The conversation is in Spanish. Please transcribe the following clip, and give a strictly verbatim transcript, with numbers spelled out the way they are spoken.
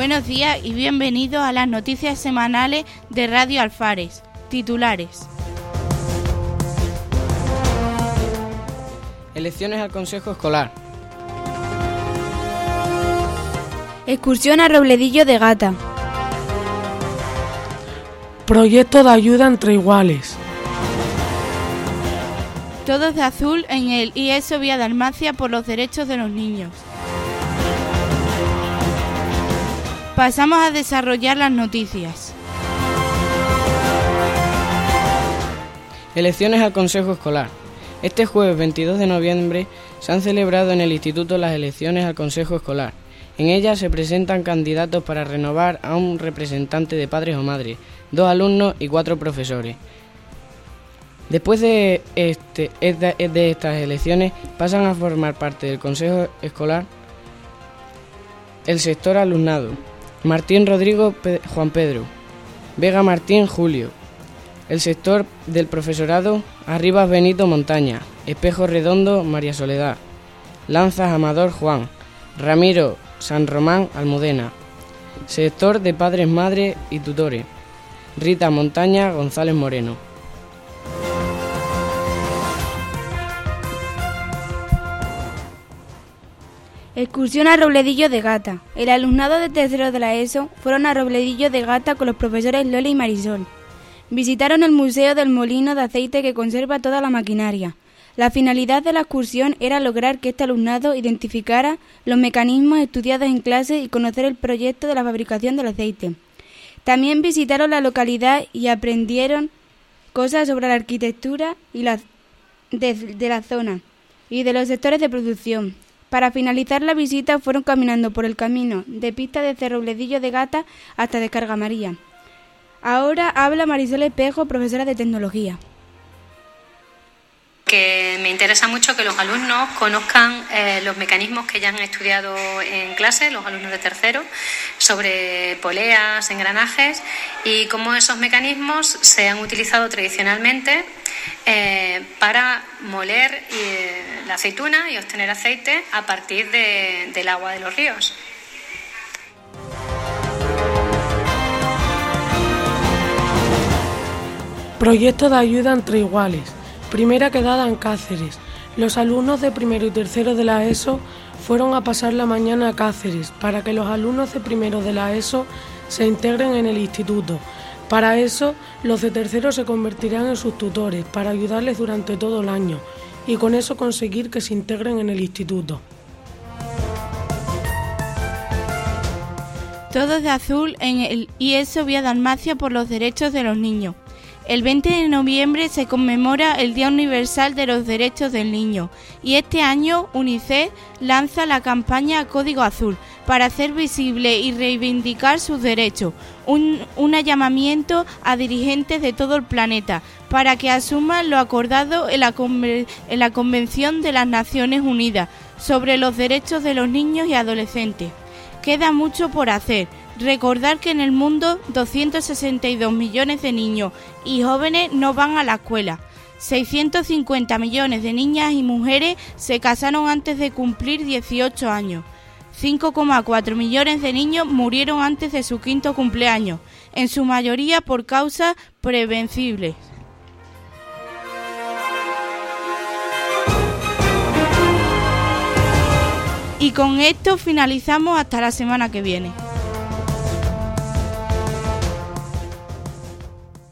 Buenos días y bienvenidos a las noticias semanales de Radio Alfares. Titulares. Elecciones al Consejo Escolar. Excursión a Robledillo de Gata. Proyecto de ayuda entre iguales. Todos de azul en el I E S O Vía Dalmacia por los derechos de los niños. Pasamos a desarrollar las noticias. Elecciones al Consejo Escolar. Este jueves veintidós de noviembre se han celebrado en el Instituto las elecciones al Consejo Escolar. En ellas se presentan candidatos para renovar a un representante de padres o madres, dos alumnos y cuatro profesores. Después de, este, de estas elecciones pasan a formar parte del Consejo Escolar el sector alumnado: Martín Rodrigo Pe- Juan Pedro, Vega Martín Julio. El sector del profesorado: Arribas Benito Montaña, Espejo Redondo María Soledad, Lanzas Amador Juan, Ramiro San Román Almudena. Sector de padres, madres y tutores: Rita Montaña González Moreno. Excursión a Robledillo de Gata. El alumnado de tercero de la ESO fueron a Robledillo de Gata con los profesores Lola y Marisol. Visitaron el Museo del Molino de Aceite que conserva toda la maquinaria. La finalidad de la excursión era lograr que este alumnado identificara los mecanismos estudiados en clase y conocer el proyecto de la fabricación del aceite. También visitaron la localidad y aprendieron cosas sobre la arquitectura y la, de, de la zona y de los sectores de producción. Para finalizar la visita fueron caminando por el camino de pista desde Robledillo de Gata hasta Descarga María. Ahora habla Marisol Espejo, profesora de tecnología. Que me interesa mucho que los alumnos conozcan eh, los mecanismos que ya han estudiado en clase, los alumnos de tercero, sobre poleas, engranajes y cómo esos mecanismos se han utilizado tradicionalmente eh, para moler eh, la aceituna y obtener aceite a partir de, del agua de los ríos. Proyecto de ayuda entre iguales. Primera quedada en Cáceres. Los alumnos de primero y tercero de la ESO fueron a pasar la mañana a Cáceres para que los alumnos de primero de la ESO se integren en el instituto. Para eso, los de tercero se convertirán en sus tutores para ayudarles durante todo el año y con eso conseguir que se integren en el instituto. Todos de azul en el I E S O Vía Dalmacia por los derechos de los niños. El veinte de noviembre se conmemora el Día Universal de los Derechos del Niño y este año UNICEF lanza la campaña Código Azul para hacer visible y reivindicar sus derechos, un, un llamamiento a dirigentes de todo el planeta para que asuman lo acordado en la, en la Convención de las Naciones Unidas sobre los derechos de los niños y adolescentes. Queda mucho por hacer. Recordar que en el mundo doscientos sesenta y dos millones de niños y jóvenes no van a la escuela. seiscientos cincuenta millones de niñas y mujeres se casaron antes de cumplir dieciocho años. cinco coma cuatro millones de niños murieron antes de su quinto cumpleaños, en su mayoría por causas prevenibles. Y con esto finalizamos hasta la semana que viene.